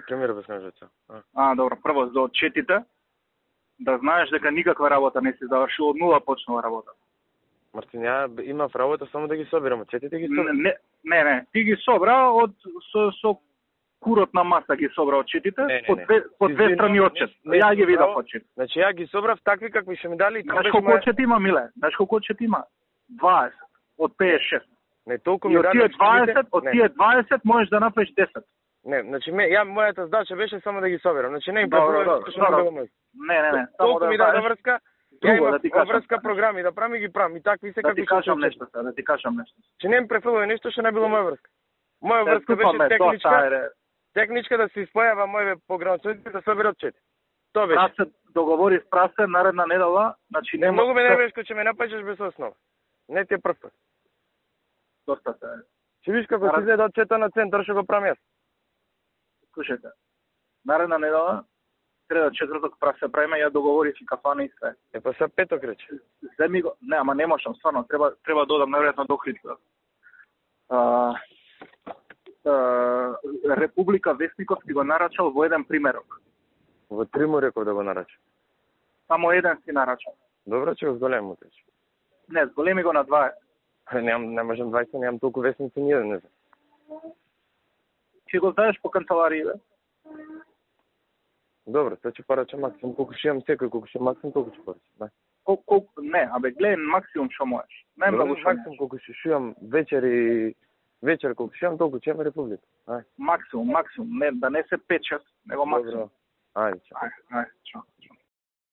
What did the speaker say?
премиер без кажете. Добро, прво за отчетите, да знаеш дека никаква работа не си завршил, од нула почнала работа. Мартин, ја имав работа само да ги собирам, отчетите ги собирам. Не, ти ги собра со куротна маса ги собра отчетите, по две страни отчет. Ја ги видав отчет. Значи ја ги собрав такви какви што ми дали. Знаеш колку отчет има, Миле? Знаеш колку отчет има? 20 од 56. Не толку ми дали. Од тие 20 можеш да направиш 10. Не, значи мојата задача беше само да ги соберам. Значи не им префрлувам што не. Не, само да ми даде врска. Ја имам врска програми да правам и ги правам и такви се какви да ти кажам нешто. Че не им префрлува нешто што не било моја врска. Моја врска беше техничка да се испојава моје пограничници да соберат отчет. Тоа беше. Прасе договори с прасе наредна недела, значи не многу ме небешко че ме напаѓаш без основа. Не ти е прв пат. Доста се. Че виж како се изгледа отчета на центар што го правам јас. Слушајте. Наредна недела, среда, четврток прасе правиме, ја договорив и кафана и све. Па се петок рече. Земи го. Не, ама не можам, стварно, треба да додам наверојатно до Хритка. Република Весниковски го нарачал во еден примерок. Во три му реков да го нарача. Само еден си нарачал. Добро, че го зголем утреч. Не, зголеми го на 20. Не можам 20, немам толку весници ни еден, не знам. Ќе го знаеш по канцеларија? Добро, тоа ќе порачам максимум, колку ќе имам секој, колку ќе максимум, толку ќе порачам. Не, гледај максимум што можеш. Најмногу што максимум колку ќе шујам вечер колку ќе имам, толку ќе имам Република. Максимум, не, да не се 5-6, него максимум. Добро, ајде.